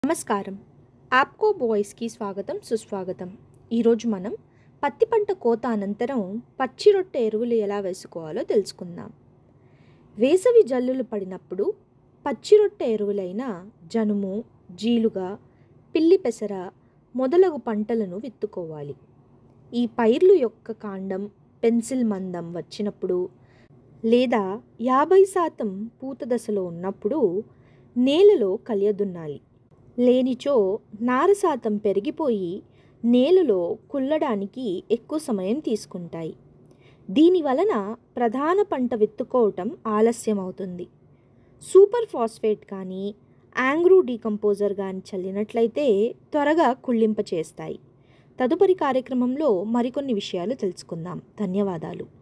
నమస్కారం. ఆప్కో బాయ్స్‌కి స్వాగతం, సుస్వాగతం. ఈరోజు మనం పత్తి పంట కోత అనంతరం పచ్చి రొట్టె ఎరువులు ఎలా వేసుకోవాలో తెలుసుకుందాం. వేసవి జల్లులు పడినప్పుడు పచ్చి రొట్టె ఎరువులైన జనుము, జీలుగ, పిల్లి పెసర మొదలగు పంటలను విత్తుకోవాలి. ఈ పైర్లు యొక్క కాండం పెన్సిల్ మందం వచ్చినప్పుడు లేదా 50% పూత దశలో ఉన్నప్పుడు నేలలో కలియదున్నాలి. లేనిచో నార శాతం పెరిగిపోయి నేలలో కుళ్ళడానికి ఎక్కువ సమయం తీసుకుంటాయి. దీని వలన ప్రధాన పంట విత్తుకోవటం ఆలస్యం అవుతుంది. సూపర్ ఫాస్ఫేట్ కానీ యాంగ్రూ డీకంపోజర్ కానీ చల్లినట్లయితే త్వరగా కుళ్ళింప చేస్తాయి. తదుపరి కార్యక్రమంలో మరికొన్ని విషయాలు తెలుసుకుందాం. ధన్యవాదాలు.